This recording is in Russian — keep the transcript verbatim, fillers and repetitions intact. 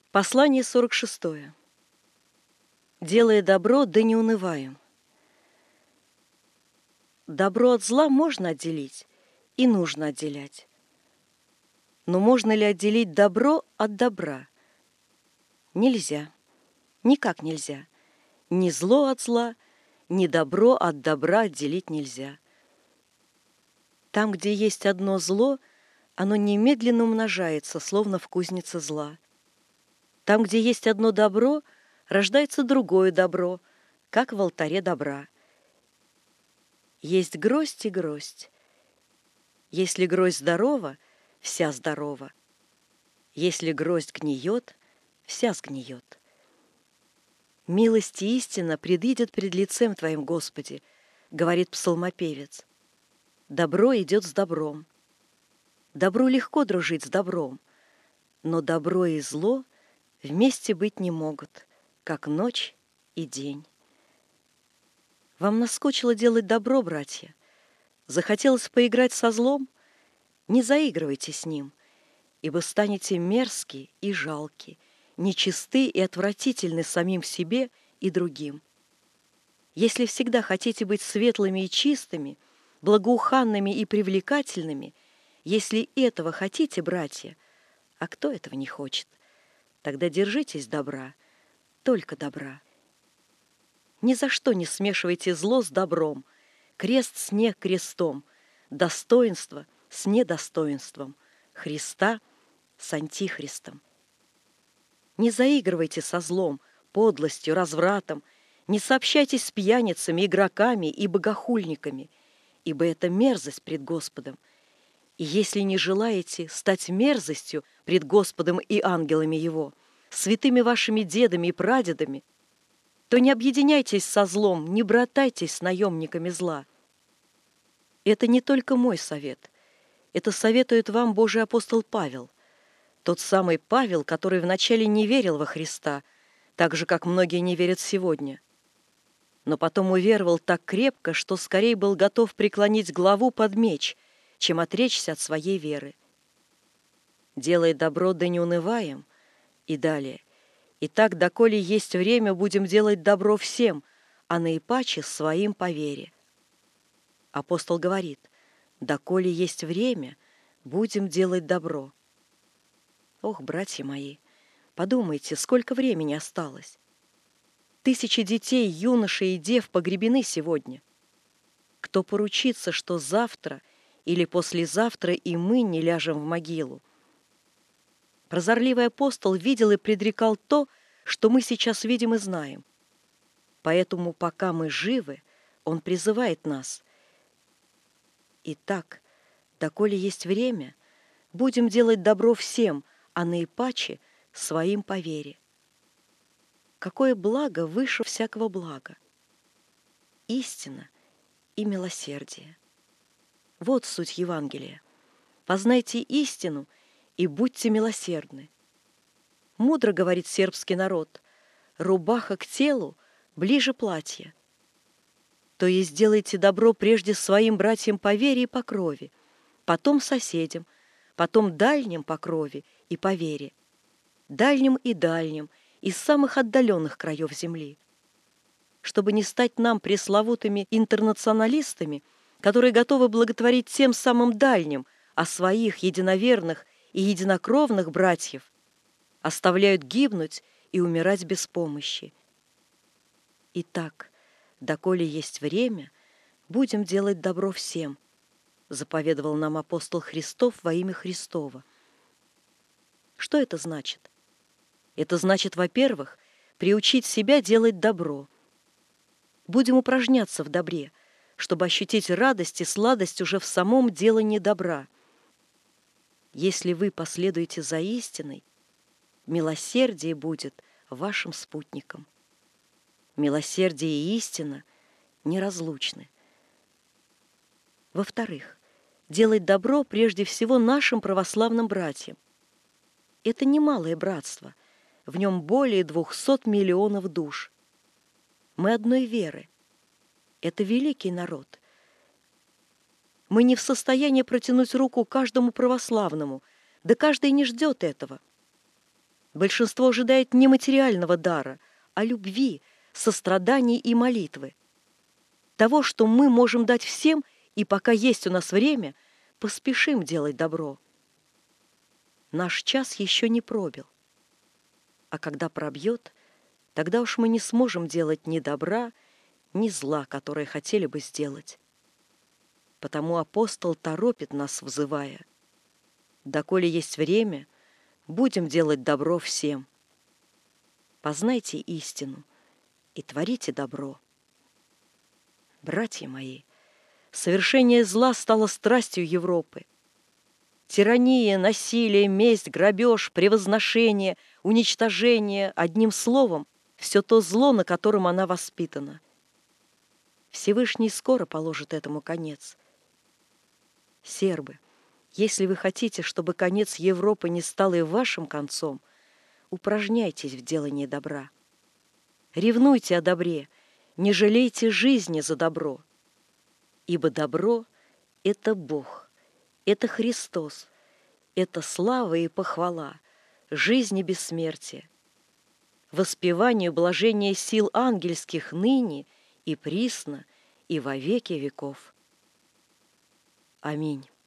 Послание сорок шестое. Делая добро, да не унываем. Добро от зла можно отделить и нужно отделять. Но можно ли отделить добро от добра? Нельзя. Никак нельзя. Ни зло от зла, ни добро от добра отделить нельзя. Там, где есть одно зло, оно немедленно умножается, словно в кузнице зла. Там, где есть одно добро, рождается другое добро, как в алтаре добра. Есть гроздь и гроздь. Если гроздь здорова, вся здорова. Если гроздь гниет, вся сгниет. Милость и истина предидет пред лицем Твоим, Господи, говорит псалмопевец. Добро идет с добром. Добру легко дружить с добром, но добро и зло вместе быть не могут, как ночь и день. Вам наскучило делать добро, братья? Захотелось поиграть со злом? Не заигрывайте с ним, ибо станете мерзки и жалки, нечисты и отвратительны самим себе и другим. Если всегда хотите быть светлыми и чистыми, благоуханными и привлекательными, если этого хотите, братья, а кто этого не хочет, тогда держитесь добра, только добра. Ни за что не смешивайте зло с добром, крест с некрестом, достоинство с недостоинством, Христа с антихристом. Не заигрывайте со злом, подлостью, развратом, не сообщайтесь с пьяницами, игроками и богохульниками, ибо это мерзость пред Господом. И если не желаете стать мерзостью пред Господом и ангелами Его, святыми вашими дедами и прадедами, то не объединяйтесь со злом, не братайтесь с наемниками зла. Это не только мой совет. Это советует вам Божий апостол Павел, тот самый Павел, который вначале не верил во Христа, так же, как многие не верят сегодня. Но потом уверовал так крепко, что скорее был готов преклонить главу под меч, чем отречься от своей веры. «Делай добро, да не унываем». И далее. «Итак, доколе есть время, будем делать добро всем, а наипаче своим по вере». Апостол говорит, «Доколе есть время, будем делать добро». Ох, братья мои, подумайте, сколько времени осталось. Тысячи детей, юношей и дев погребены сегодня. Кто поручится, что завтра или послезавтра и мы не ляжем в могилу? Прозорливый апостол видел и предрекал то, что мы сейчас видим и знаем. Поэтому, пока мы живы, он призывает нас. Итак, доколе есть время, будем делать добро всем, а наипаче своим по вере. Какое благо выше всякого блага? Истина и милосердие. Вот суть Евангелия. Познайте истину и будьте милосердны. Мудро говорит сербский народ, рубаха к телу ближе платья. То есть делайте добро прежде своим братьям по вере и по крови, потом соседям, потом дальним по крови и по вере, дальним и дальним из самых отдаленных краев земли. Чтобы не стать нам пресловутыми интернационалистами, которые готовы благотворить тем самым дальним, а своих единоверных и единокровных братьев оставляют гибнуть и умирать без помощи. Итак, доколе есть время, будем делать добро всем, заповедовал нам апостол Христов во имя Христово. Что это значит? Это значит, во-первых, приучить себя делать добро. Будем упражняться в добре, чтобы ощутить радость и сладость уже в самом делании добра. Если вы последуете за истиной, милосердие будет вашим спутником. Милосердие и истина неразлучны. Во-вторых, делать добро прежде всего нашим православным братьям. Это немалое братство, в нем более двухсот миллионов душ. Мы одной веры. Это великий народ. Мы не в состоянии протянуть руку каждому православному, да каждый не ждет этого. Большинство ожидает не материального дара, а любви, состраданий и молитвы. Того, что мы можем дать всем, и пока есть у нас время, поспешим делать добро. Наш час еще не пробил. А когда пробьет, тогда уж мы не сможем делать ни добра, ни зла, которые хотели бы сделать. Потому апостол торопит нас, взывая: «Доколе есть время, будем делать добро всем. Познайте истину и творите добро». Братья мои, совершение зла стало страстью Европы. Тирания, насилие, месть, грабеж, превозношение, уничтожение, одним словом, все то зло, на котором она воспитана. Всевышний скоро положит этому конец. Сербы, если вы хотите, чтобы конец Европы не стал и вашим концом, упражняйтесь в делании добра. Ревнуйте о добре, не жалейте жизни за добро. Ибо добро — это Бог, это Христос, это слава и похвала, жизнь и бессмертие. Воспеванию блажения сил ангельских ныне и присно, и во веки веков. Аминь.